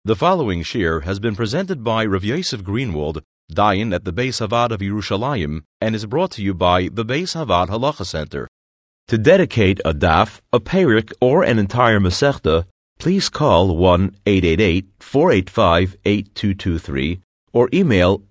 The following shir has been presented by Rav Yosef Greenwald, Dayan at the Beis Havad of Yerushalayim, and is brought to you by the Beis Havad Halacha Center. To dedicate a daf, a perik, or an entire masechta, please call 1-888-485-8223 or email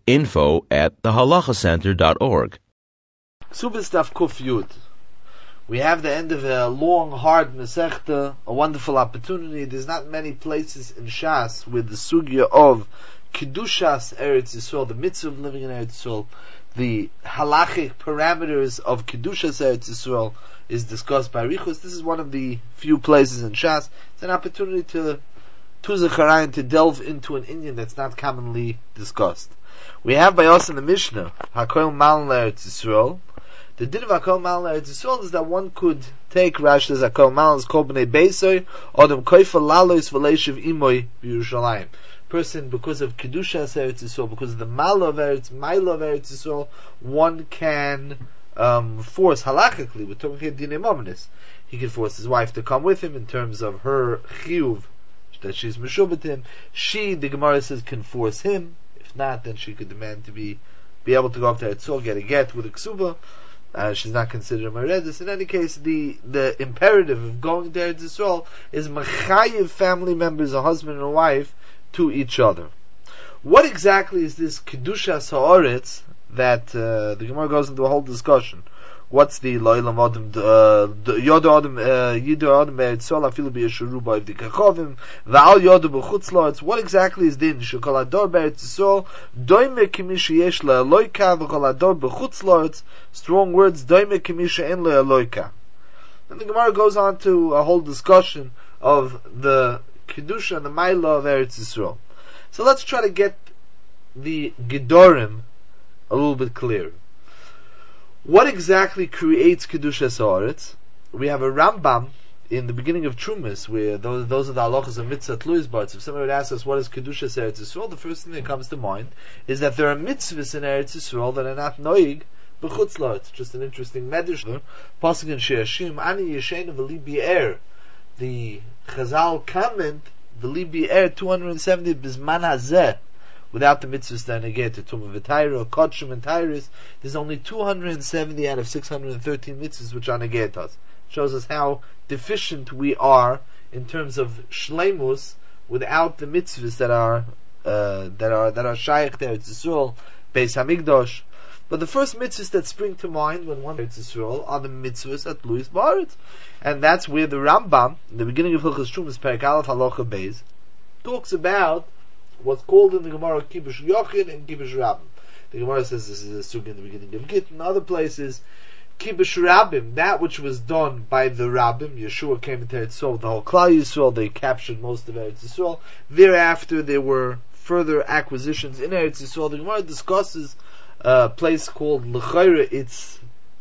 info@thehalachacenter.org. Ksubis Daf Kuf Yud. We have the end of a long, hard Masechta, a wonderful opportunity. There's not many places in Shas with the sugya of Kedushas Eretz Yisrael, the mitzvah of living in Eretz Yisrael, the halachic parameters of Kedushas Eretz Yisrael is discussed by Richus. This is one of the few places in Shas. It's an opportunity to Zechariah to delve into an Indian that's not commonly discussed. We have by us in the Mishnah, Hakoil Malin Eretz Yisrael. The din of Hakol Malin Eretz Yisrael is that one could take Rashi as Hakol Malin as Kol B'nei Beisoy, Odom Koifa Lalois V'leishiv Imoy B'Yerushalayim. Person, because of Kedushas Eretz Yisrael, because of the Milo of Eretz Yisrael, one can force halachically. We're talking here Dinei Mominus. He can force his wife to come with him in terms of her chiyuv that she's meshubet him. She, the Gemara says, can force him. If not, then she could demand to be able to go up to Eretz Yisrael, get a get with a ksuba. She's not considered a meredis. In any case, the imperative of going to Eretz Yisrael is mechayiv family members, a husband and a wife, to each other. What exactly is this Kedushas Ha'aretz that the Gemara goes into a whole discussion? What's the Lo'ilam Adam, Yoda Adam, Yidu Adam Eretz Yisrael, Afilu B'Yeshuru B'Av Dikachovim, V'al Yoda B'Chutz La'aretz. What exactly is din? Shekol Ador B'Eretz Yisrael, Doime K'misha Yesh La'Eloika, V'Kol Ador B'Chutz La'aretz. Strong words, Doime K'misha En La'Eloika. And the Gemara goes on to a whole discussion of the Kedusha and the Maila of Eretz Yisrael. So let's try to get the Gedorim a little bit clearer. What exactly creates Kedushas Ha'aretz? We have a Rambam in the beginning of Trumas, where those are the halachas of mitzvah tluis bartz. If somebody would ask us what is Kedushas Eretz Yisrael, the first thing that comes to mind is that there are mitzvahs in Eretz Yisrael that are not noig b'chutz la'aretz. Just an interesting medrash. Pasuk in She'ashim, Ani Yeshena v'li bi'er. The Chazal comment, v'li bi'er 270 b'zman hazeh. Without the mitzvahs that negate to Tumah V'Tayra, Kodshim and Tyrus, there's only 270 out of 613 mitzvahs which are negate us. Shows us how deficient we are in terms of shleimus without the mitzvahs that are shaykh there. It's Yisrael, Beis Hamikdash. But the first mitzvahs that spring to mind when one Eretz Yisrael are the mitzvahs at Luis Baritz, and that's where the Rambam, in the beginning of Hilchos Trumas, Perek Aleph Halacha Beis, talks about what's called in the Gemara Kibush Yochid and Kibush Rabbim. The Gemara says this is a sugya in the beginning of Git. In other places, Kibush Rabbim, that which was done by the Rabbim. Yeshua came into Eretz Yisrael, the whole Klal Yisrael, they captured most of Eretz Yisrael. Thereafter, there were further acquisitions in Eretz Yisrael. The Gemara discusses a place called L'chayra. It's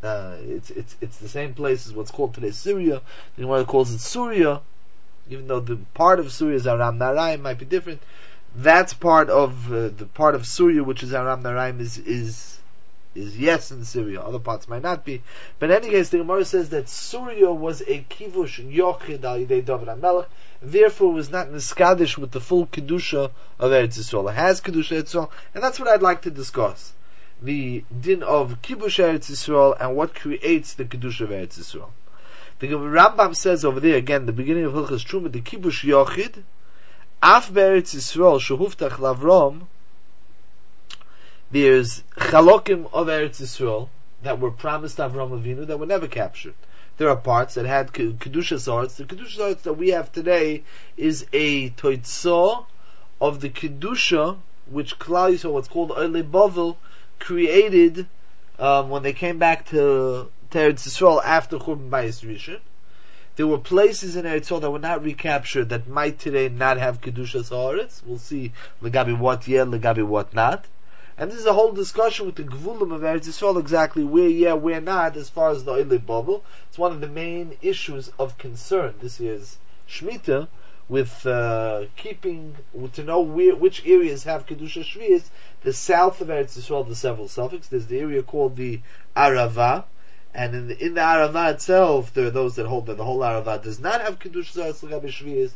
the same place as what's called today Syria. The Gemara calls it Surya, even though the part of Surya is Aram Naraim, might be different. That's part of the part of Surya which is Aram Naraim is yes in Syria. Other parts might not be. But in any case, the Gemara says that Surya was a kivush yochid al yidei David HaMelech, therefore was not niskadish with the full kedusha of Eretz Yisrael. It has kedusha Eretz Yisrael, and that's what I'd like to discuss: the din of kibush Eretz Yisrael and what creates the kedusha of Eretz Yisrael. The Rambam says over there again, the beginning of Hilchos Truma, the kibush yochid. Af be'eretz Yisrael shehuftach lavrom, there's chalokim of Eretz Yisrael that were promised to Avram Avinu that were never captured. There are parts that had Kedushas Ha'aretz. The Kedushas Ha'aretz that we have today is a toitzah of the Kedusha which Klal Yisrael, what's called Oilei Bavel, created when they came back to Eretz Yisrael after Churban Bayis Rishon. There were places in Eretz Yisrael that were not recaptured that might today not have Kedushas Ha'aretz. We'll see legabi what legabi what not. And this is a whole discussion with the Gvulim of Eretz Yisrael, exactly where where not, as far as the Oilei Bavel. It's one of the main issues of concern this year's Shemitah, with keeping, to know which areas have Kedusha Shvius. The south of Eretz Yisrael, the several suffix. There's the area called the Arava, and in the Arava itself, there are those that hold that the whole Arava does not have Kedusha Ha'aretz legabi Shvius.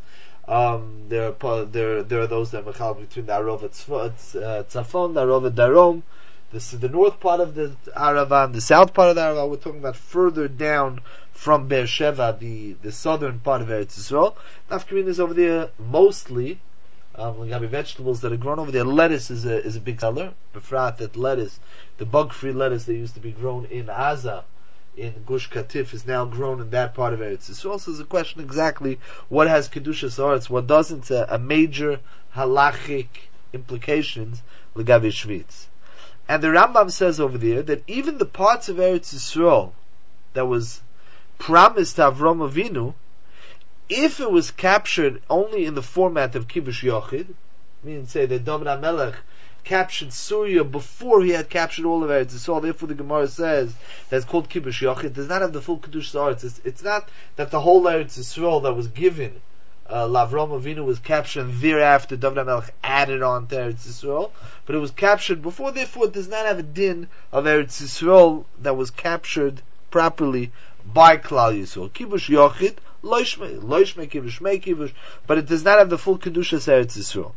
There are those that are mechalek between the Arava Tzafon, the Arava Darom. This is the north part of the Arava and the south part of the Arava. We're talking about further down from Beersheba, the southern part of Eretz Yisrael. Nafkamin is over there mostly. Vegetables that are grown over there. Lettuce is a big seller. Befrat that lettuce, the bug-free lettuce that used to be grown in Aza, in Gush Katif, is now grown in that part of Eretz Yisrael. So there's a question exactly what has Kedushas Haaretz, what doesn't, a major halachic implications L'Gavi Shvitz. And the Rambam says over there that even the parts of Eretz Yisrael that was promised to Avram Avinu, if it was captured only in the format of Kibush Yochid, meaning say that David HaMelech captured Syria before he had captured all of Eretz Yisrael, therefore the Gemara says that's called Kibush Yochid, it does not have the full Kedush Haaretz. It's not that the whole Eretz Yisrael that was given Lavram Avinu was captured and thereafter David HaMelech added on to Eretz Yisrael, but it was captured before, therefore it does not have a din of Eretz Yisrael that was captured properly by Klal Yisrael. Kibush Yochid, Loishme Kibush, Mei Kibush, but it does not have the full Kedushas Eretz Yisrael.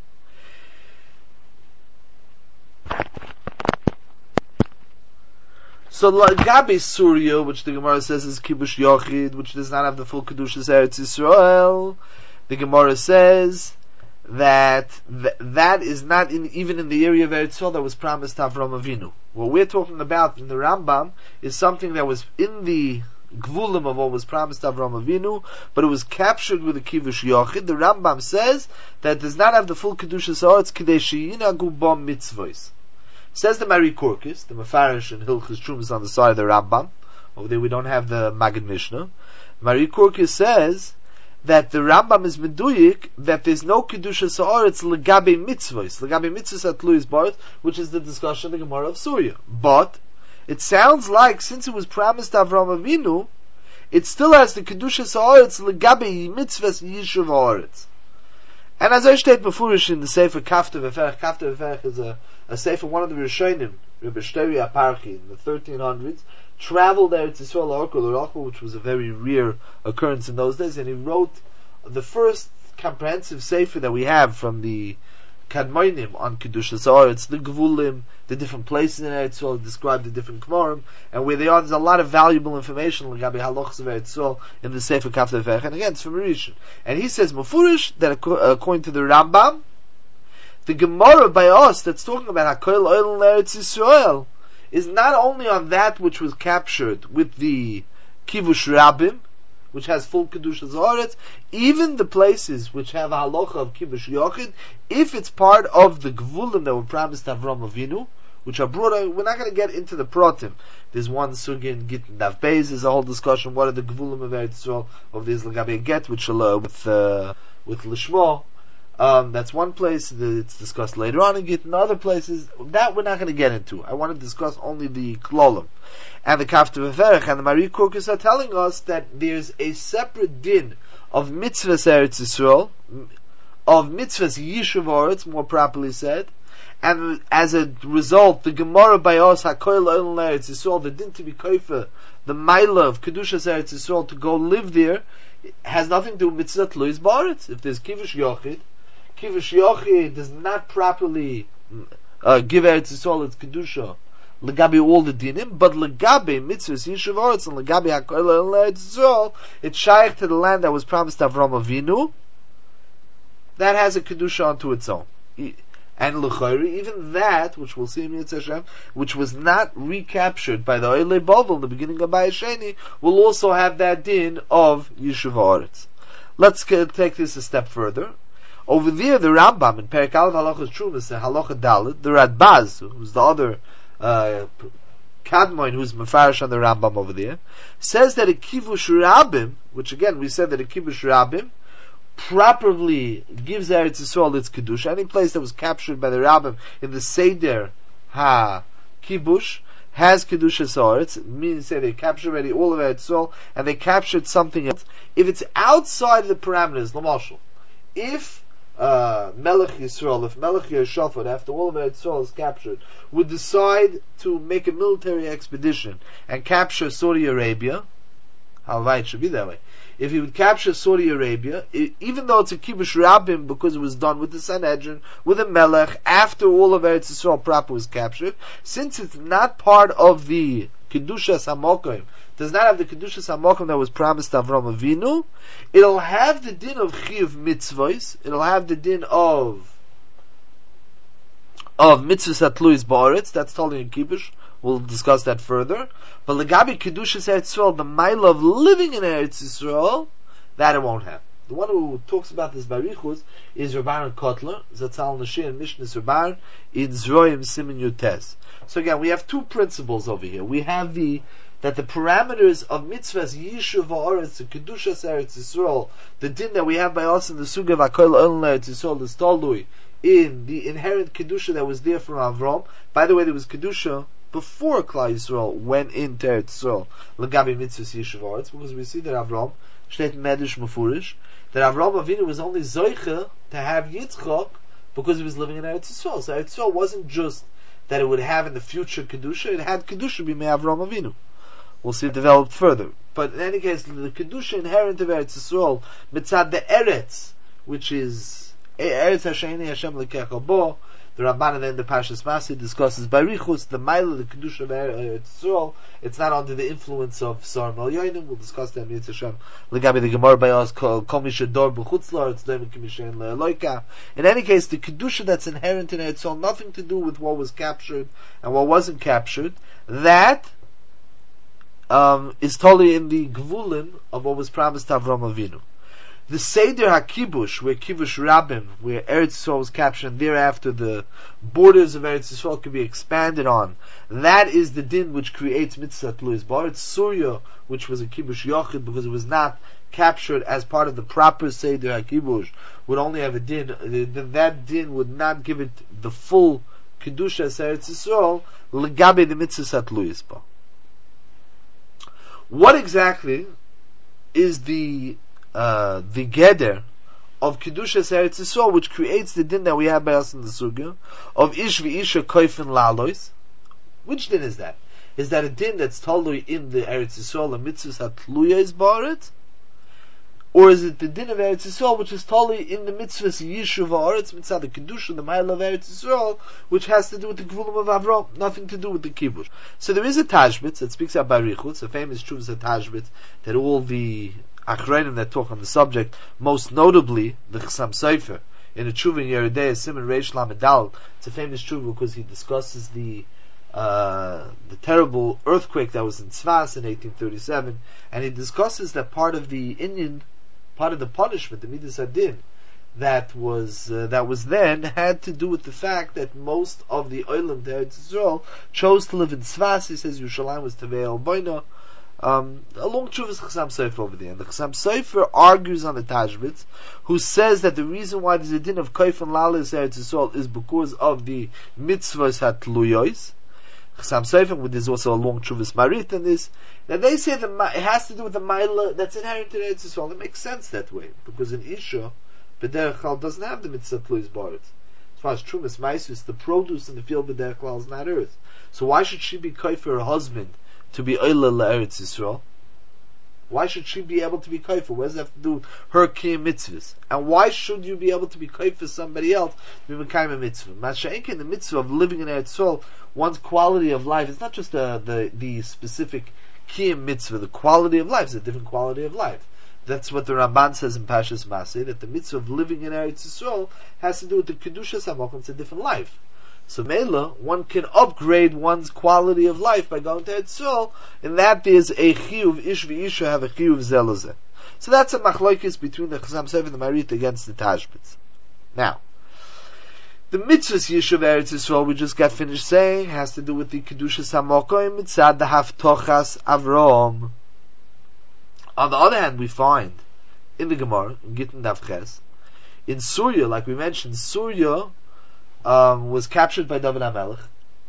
So Gabi Surya, which the Gemara says is Kibush Yochid, which does not have the full Kedushas Eretz Yisrael, the Gemara says that that is not even in the area of Eretz Yisrael that was promised to Avram Avinu. What we're talking about in the Rambam is something that was in the Gvulim of what was promised to Avram Avinu, but it was captured with a Kivush Yochid. The Rambam says that it does not have the full Kedushas Haaretz Kidei Sheyinagu Bo Mitzvos. Says the Mari Korkis, the Mefarish and Hilchos Trumas on the side of the Rambam. Over there we don't have the Magid Mishnah. Mari Korkis says that the Rambam is meduyik that there's no Kedushas Haaretz Legabe Mitzvos. Legabe Mitzvos at Luis Barth, which is the discussion of the Gemara of Surya. But it sounds like since it was promised to Avram Avinu, it still has the Kedushas Haaretz Legabe Mitzvos Yishuv Haaretz. And as I stated before in the Sefer Kafta V'Ferech is a Sefer, one of the Rishonim, Rebbe Shteri Aparchi, in the 1300s, traveled there to Yisrael L'Orachel, which was a very rare occurrence in those days, and he wrote the first comprehensive Sefer that we have from the Kadmoinim on Kedushas Haaretz, the Gvulim, the different places in Eretz Yisrael, describe the different Kvarim, and where they are, there's a lot of valuable information like Gabi Halachos of Eretz Yisrael in the Sefer Kafta V'Ferech, and again, it's from Rishon. And he says, Mufurish, that according to the Rambam, the Gemara by us that's talking about Hakoil Oil in Eretz Yisrael is not only on that which was captured with the Kivush Rabim, which has full Kedushas Haaretz, even the places which have a halacha of Kibush Yochid, if it's part of the Gvulim that were promised to Avram Avinu, which are broader, we're not going to get into the Protim. There's one sugi in Gittin Daf Beis, there's a whole discussion, what are the Gvulim of Eretz Yisrael, of this Lagabe Get, with Lishmo. That's one place that it's discussed later on in Gittin. Other places that we're not going to get into. I want to discuss only the Klolim. And the Kafta V'Ferech and the Mari Korkis are telling us that there's a separate din of mitzvahs Eretz Yisrael, of mitzvahs Yishuv Haaretz, more properly said, and as a result, the Gemara by us Hakoil Oil Eretz Yisrael, the din to be koifer, the Maila of Kedushas Eretz Yisrael to go live there, has nothing to do with mitzvah Tluis Ba'aretz. If there's Kivush Yochid does not properly give Eretz Yisrael its Kedusha Legabe all the dinim, but Legabe mitzvahs Yishuv Haaretz and Legabe Hakoil Oil Eretz Yisrael, it's shaykh to the land that was promised to Avram Avinu, that has a Kedusha unto its own. And L'chayri, even that, which we'll see in Yitzhak Hashem, which was not recaptured by the Oilei Bovel in the beginning of Bayesheni, will also have that din of Yishuv Haaretz. Let's take this a step further. Over there, the Rambam in Perek Aleph Halachos Trumas and Halacha Dalet, the Radbaz, who's the other Kadmoin, who's Mefarish on the Rambam over there, says that a Kivush Rabim, which again we said that a Kivush Rabim properly gives Eretz Yisrael its Kedusha. Any place that was captured by the Rabbim in the Seder HaKibush has Kedushas Haaretz, means that they captured already all of Eretz Yisrael, and they captured something else. If it's outside the parameters, L'mashal, if Melech Yisrael, if Melech Yehoshaphat, after all of Eretz Yisrael is captured, would decide to make a military expedition and capture Saudi Arabia, how it should be that way. if he would capture Saudi Arabia, even though it's a kibush rabim because it was done with the Sanhedrin, with a melech, after all of Eretz Yisrael proper was captured, since it's not part of the Kedushas HaMokim, does not have the Kedushas HaMokim that was promised to Avram Avinu, it'll have the din of Chiyuv Mitzvahs, it'll have the din of Mitzvahs Atluis Ba'aretz, that's totally in kibush. We'll discuss that further. But Legabi Kedushas Eretz Yisrael, the mile of living in Eretz Yisrael, that it won't have. The one who talks about this Barichus is Rabban Kotler, Zatzal Nashir and Mishnah Rabban in Zroim Simen Yutes. So again, we have two principles over here. We have that the parameters of mitzvahs Yishuv Ha'aretz, the Kedushas Eretz Yisrael, the din that we have by us in the Suga V'Akol Olam Eretz Yisrael, the Stolui, in the inherent Kedusha that was there from Avram. By the way, there was Kedusha before Klal Yisrael went into Eretz Yisrael, Legabi Mitzvahs Yishuv Ha'aretz, because we see that Avram, Shteit Medish Mefurish, that Avram Avinu was only Zoiche to have Yitzchak because he was living in Eretz Yisrael. So Eretz Yisrael wasn't just that it would have in the future Kedusha, it had Kedusha b'mei Avram Avinu. We'll see it developed further. But in any case, the Kedusha inherent of Eretz Yisrael, mitzad the Eretz, which is Eretz Hasheni Hashem Lekecha Bo, the Ramban then the Parshas Masi discusses Barichus, the mile of the Kedusha of Eretz Yisrael. It's not under the influence of Sar Mal Yoinim. We'll discuss that in Hashem. Legabi the Gemara by us called Kol Mishador B'Chutzlar. It's Doim Kimishen LeEloika. In any case, the Kedusha that's inherent in Eretz Yisrael, nothing to do with what was captured and what wasn't captured. That is totally in the Gvulin of what was promised to Avram Avinu. The Seder HaKibush, where Kibush Rabim, where Eretz Yisrael was captured, and thereafter the borders of Eretz Yisrael could be expanded on, that is the din which creates Mitzvah Tluis Ba'aretz. Surya, which was a Kibush Yochid, because it was not captured as part of the proper Seder HaKibush, would only have a din. That din would not give it the full Kedusha as Eretz Yisrael, Legabe the Mitzvah Tluis Ba'aretz. What exactly is the Geder of Kedushas Eretz Yisrael, which creates the din that we have by us in the Sugya, of Ish v'Isha Koifin Lalois? Which din is that? Is that a din that's totally in the Eretz Yisrael, the mitzvahs Hatluyas Ba'aretz? Or is it the din of Eretz Yisrael, which is totally in the mitzvahs Yishuv Ha'aretz, mitzvah the Kedusha, the mile of Eretz Yisrael, which has to do with the Gvulim of Avram, nothing to do with the Kibush. So there is a Tashbitz that speaks about Barichutz, a famous Shuvas Tashbitz, that all the Achreinim that talk on the subject, most notably the Chassam Sofer, in a Tshuva in Yeridei, Simon Reish Lamed Dal. It's a famous Tshuva because he discusses the terrible earthquake that was in Tzfas in 1837, and he discusses that part of the punishment, the Midas Hadin, that was then had to do with the fact that most of the Olam Eretz Yisrael chose to live in Tzfas. He says Yerushalayim was Tevei El Boina. A long Chuvas Chassam Sofer over there, and the Chassam Sofer argues on the Tashbitz, who says that the reason why there's a din of Kaif and Lalas Eretz Yisrael is because of the mitzvahs Hatluyois. Chassam Sofer, there's also a long Chuvas Marit in this, that they say that it has to do with the Maila that's inherent in Eretz Yisrael. It makes sense that way, because in Isha, B'derech Klal doesn't have the mitzvah Hatluyois Ba'aretz. As far as Trumas Maisus, the produce in the field B'derech Klal is not earth. So why should she be Kaif for her husband to be Oila La'eretz Yisrael? Why should she be able to be kaifa? What does that have to do with her kiyum mitzvahs? And why should you be able to be kaifa for somebody else to be mekayim a mitzvah? Masha'inkin, the mitzvah of living in Eretz Yisrael, one's quality of life is not just the specific kiyum mitzvah. The quality of life is a different quality of life. That's what the Ramban says in Parshas Masei, that the mitzvah of living in Eretz Yisrael has to do with the Kedushas HaMokim. It's a different life. So Mela, one can upgrade one's quality of life by going to Eretz Yisrael, and that is a chiyuv, ish v'isha have a chiyuv zelazeh. So that's a machlokes between the Chassam Sofer and the Marit against the Tashbitz. Now, the mitzvahs Yishuv Eretz Yisrael we just got finished saying has to do with the Kedushas HaMokim mitzad the Haftochas Avrom. On the other hand, we find in the Gemara, in Gittin Daf Ches, in Surya, like we mentioned, Surya was captured by David HaMelech.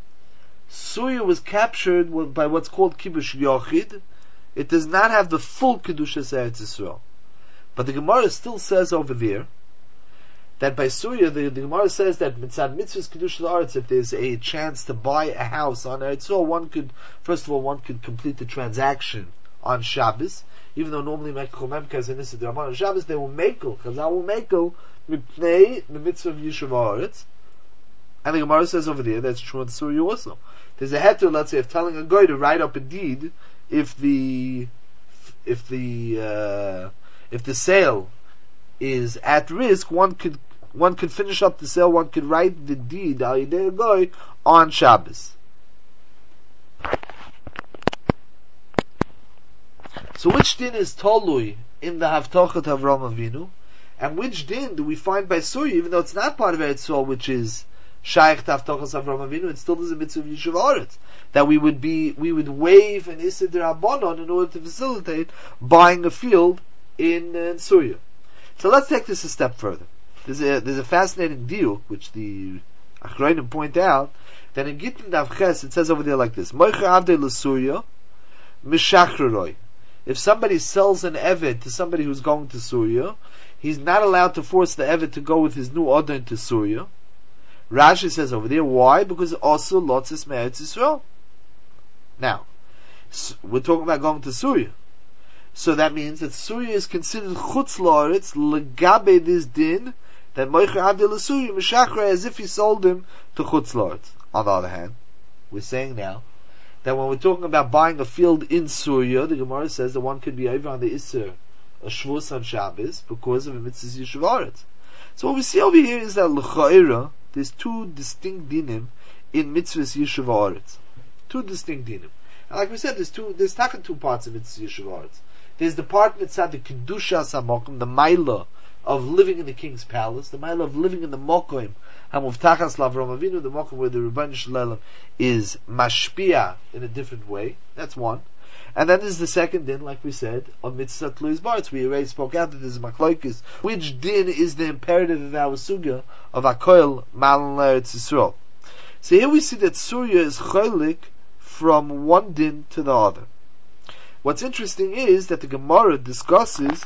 Surya was captured by what's called Kibush Yochid. It does not have the full Kedushas Eretz Yisrael. But the Gemara still says over there that by Surya, the Gemara says that mitzad mitzvahs Kedushas Aretz, if there's a chance to buy a house on Eretz Yisrael, one could complete the transaction on Shabbos. even though normally Mekel Memkes and Issa D'Rabbanan Shabbos, they will Mekel, Chazal will Mekel, Mipnei, the mitzvah of Yishuv Haaretz. And the Gemara says over there, that's true in Surya also. There's a heter, let's say, of telling a guy to write up a deed if the sale is at risk. One could finish up the sale. One could write the deed al yedei a guy on Shabbos. So which din is tolui in the Havtochet Avraham Avinu, and which din do we find by Surya, even though it's not part of Eretz Yisrael, which is Shaykh Havtochet Avraham Avinu, it still does a mitzvah of Yishuv Haaretz, that we would waive an Issa D'Rabbanan in order to facilitate buying a field in Surya. So let's take this a step further. There's a fascinating deal which the Achrayim point out, that in Gittin Daf Ches it says over there like this: Moicha Avdei l'Surya Mishachreroi. If somebody sells an Eved to somebody who's going to Surya, he's not allowed to force the Eved to go with his new order into Surya. Rashi says over there, why? Because also Lotzis Me'eretz Yisrael. Now, we're talking about going to Surya. So that means that Surya is considered Chutz La'aretz legabe this din, that Moicha Avdei l'Surya Mishachre, as if he sold him to Chutz La'aretz. On the other hand, we're saying now that when we're talking about buying a field in Surya, the Gemara says that one could be over on the Isser, a Shvus on Shabbos, because of a mitzvah Yishuv Haaretz. So what we see over here is that L'cha'ira, there's two distinct dinim in mitzvahs Yishuv Haaretz. Two distinct dinim. And like we said, there's two parts of mitzvahs Yishuv Haaretz. There's the part mitzvah, the Kedusha Samokim, the Maila of living in the king's palace, the Maila of living in the Mokoim, Hamuvtachas L'Avraham Avinu, the Mokoim where the Rebbeinu Shalom is mashpia in a different way. That's one. And then there's the second din, like we said, of mitzvah Tluis Baritz. We already spoke out that there's a machlokes. Which din is the imperative of our sugya of Hakoil Malan L'Eretz Yisrael? So here we see that Surya is cholik from one din to the other. What's interesting is that the Gemara discusses,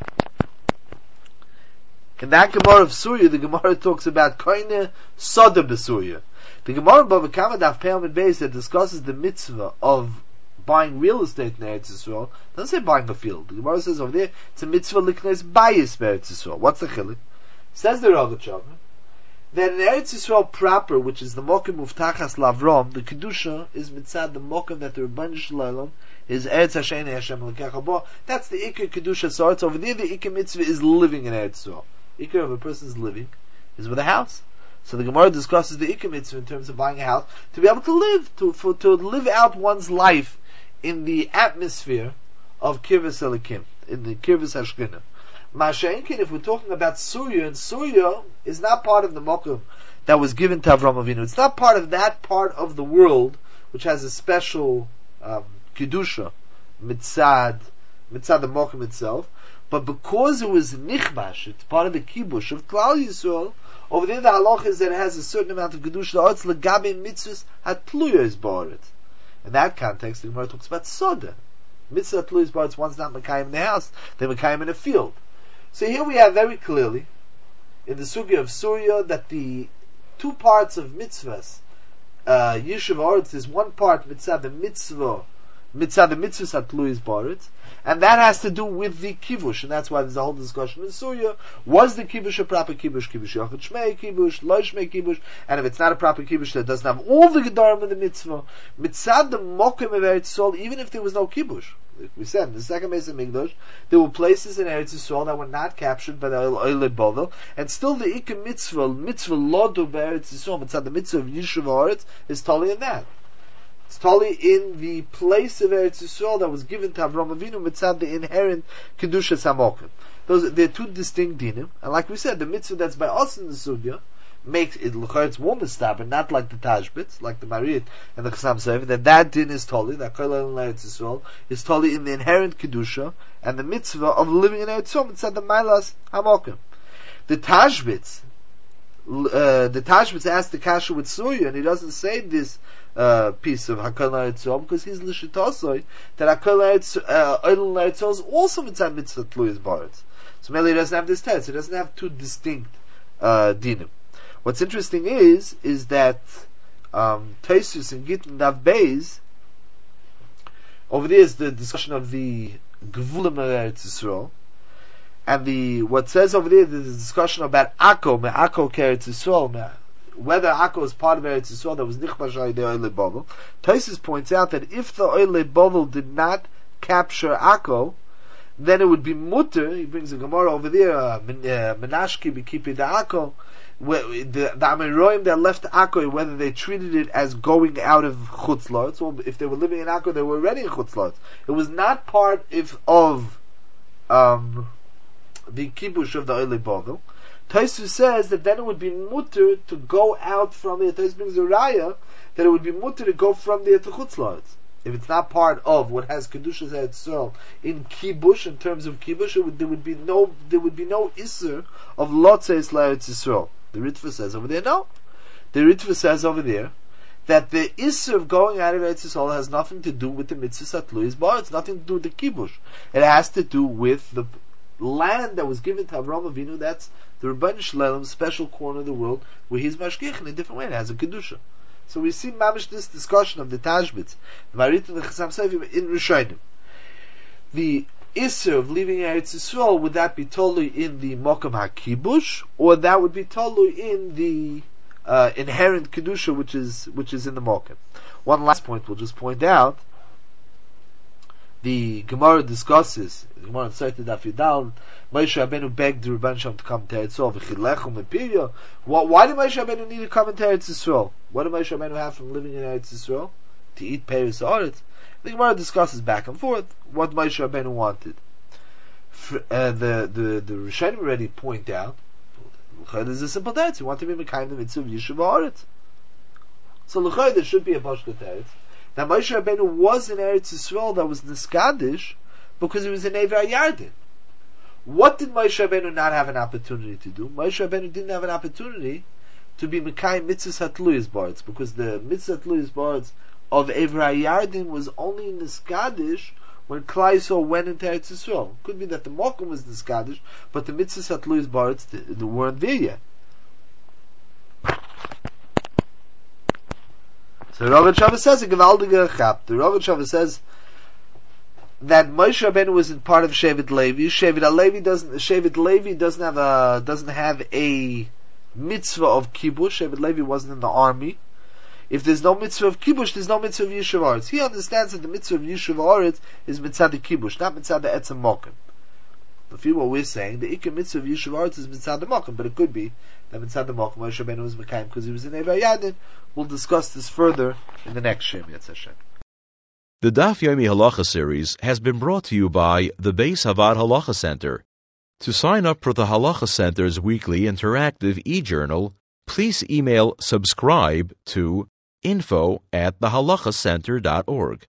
in that Gemara of Surya, the Gemara talks about koine soda b'Surya. The Gemara Bava Kama Daf Pe'am and Beis that discusses the mitzvah of buying real estate in Eretz Yisrael doesn't say buying a field. The Gemara says over there it's a mitzvah liknes bayis Eretz Yisrael. What's the chiluk? Says the Rogatchover that in Eretz Yisrael proper, which is the Mokim Muftachas Lavrom, the Kedusha is mitzad the Mokim that the Rebbeinu Shalom is Eretz Hashem Hashem L'Kach Haba. That's the Iker Kedusha. So it's over there the Iker mitzvah is living in Eretz Yisrael. Iker of a person's living is with a house. So the Gemara discusses the Iker mitzvah in terms of buying a house to be able to live, to live out one's life in the atmosphere of Kirvus Elikim, in the Kirvus Hashkina. Masha'inkin, if we're talking about Surya, and Surya is not part of the Mokum that was given to Avraham Avinu. It's not part of that part of the world which has a special Kedusha, mitzad the Mokum itself, but because it was Nichbash, it's part of the Kibush of Klal Yisrael, over there the halach is that it has a certain amount of Kedusha, the Arts Legabe Mitzvahs Hatluya is Barit. In that context, the Gemara talks about Soda. Mitzvah Tluis Baritz, one's not Mekayim in the house, they're Mekayim in a field. So here we have very clearly, in the Sugya of Surya, that the two parts of mitzvahs, Yishuv Haaretz, is one part mitzvah the mitzvahs Hatluis Baritz, and that has to do with the kibush, and that's why there's a whole discussion in Surya. Was the kibush a proper kibush? Kibush Yachid Shmei kibush, Lo Shmei kibush, and if it's not a proper kibush that doesn't have all the gedarim of the mitzvah, mitzad the mokim of Eretz Yisrael, even if there was no kibush. Like we said, in the second Beis Hamikdash, there were places in Eretz Yisrael that were not captured by the Oile Bovel, and still the Ikka mitzvah lodu be'Eretz Yisrael, mitzad the mitzvah of Yishuv Haaretz, is totally in that. It's totally in the place of Eretz Yisrael that was given to Avraham Avinu mitzad the inherent Kedusha Samokim. They're two distinct dinim, and like we said, the mitzvah that's by us in the Sugya makes it it's more mistaber, not like the Tashbitz, like the Marit and the Chassam Sofer, that din is totally, that Kol Eretz Yisrael is totally in the inherent Kedusha, and the mitzvah of living in Eretz Yisrael mitzad the Mailas Hamokim. The Tashbitz asked the Kasha with Surya, and he doesn't say this piece of Hakol Eretz Yisrael because he's l'shitosoi that Hakol Eretz Yisrael is also mitzvah Tluis Baritz. So maybe he doesn't have this test. He doesn't have two distinct dinim. What's interesting is that Taisus and Gittin Dav Beis, over there is the discussion of the Gvulim Eretz Yisrael. And what says over there, there's a discussion about Akko, Me'akko Keretz Yisrael, whether Akko is part of Eretz Yisrael that was Nichbash Ayidei Oile Bovel. Tosfos points out that if the Oile Bovel did not capture Akko, then it would be mutter. He brings a Gemara over there, Menashki B'kipi da Akko, the Amoraim that left Akko, whether they treated it as going out of Chutz La'aretz, or if they were living in Akko, they were already in Chutz La'aretz. It was not part of the kibush of the Oile Bovel. Tosfos says that then it would be mutter to go out from it. Tosfos brings a raya that it would be mutter to go from there to Chutz La'aretz. If it's not part of what has Kedushas Eretz in kibush, in terms of kibush, there would be no iser of Lotzeis L'Eretz Yisrael. The Ritva says over there, no. The Ritva says over there that the iser of going out of Eretz Yisrael has nothing to do with the mitzvah Tluis Bar. It's nothing to do with the kibush. It has to do with the land that was given to Avraham Avinu. That's the Rebbeinu Shlalem special corner of the world where he's mashgiach in a different way. It has a kedusha. So we see mamish this discussion of the Tashbitz, the Marit and the Chasam Sofer in Rishonim. The Isser of leaving Eretz Yisrael, would that be totally in the Mokum HaKibush, or that would be totally in the inherent kedusha which is in the Mokum? One last point we'll just point out. The Gemara discusses, the Gemara in Sotah Daf Yudal, Moshe Rabbeinu begged the Rebbeinu Shalom to come to Eretz Yisrael, v'chilechum epirio. Why did Moshe Rabbeinu need to come to Eretz Yisrael? What did Moshe Rabbeinu have from living in Eretz Yisrael? To eat Peres Haaretz. The Gemara discusses back and forth what Moshe Rabbeinu wanted. The Rishonim already point out, there's a simple teretz. He wanted to be Mekayim the mitzvah of Yishuv Haaretz. So l'chayr there should be a pashut teretz. Now Moshe Rabbeinu was in Eretz Yisrael that was niskadish because he was in Eivei Yarden. What did Moshe Rabbeinu not have an opportunity to do? Moshe Rabbeinu didn't have an opportunity to be Mekayim mitzvah Hatluyas Bards, because the mitzvah Hatluyas Bards of Eivei Yarden was only niskadish when Klal Yisrael went into Eretz Yisrael. Could be that the Mokum was niskadish, but the mitzvah Hatluyas Bards weren't there yet. So Rogat Shava says a gewaldige chap. The Rogat Shava says that Moshe Rabbeinu was in part of Shevet Levi. Shevet Levi doesn't have a mitzvah of kibush. Shevet Levi wasn't in the army. If there's no mitzvah of kibush, there's no mitzvah of Yishuv Haaretz. He understands that the mitzvah of Yishuv Haaretz is mitzvah the kibush, not mitzvah the etzem mokim. The feel what we're saying, the ikar mitzvah of Yishuv Haaretz is mitzvah the mokim, but it could be that mitzvah the mokim Moshe Rabbeinu was mekayim because he was in Eivei Yarden. We'll discuss this further in the next Shem Yetz Hashem. The Daf Yomi Halacha series has been brought to you by the Beis Havad Halacha Center. To sign up for the Halacha Center's weekly interactive e-journal, please email subscribe to info@thehalachacenter.org.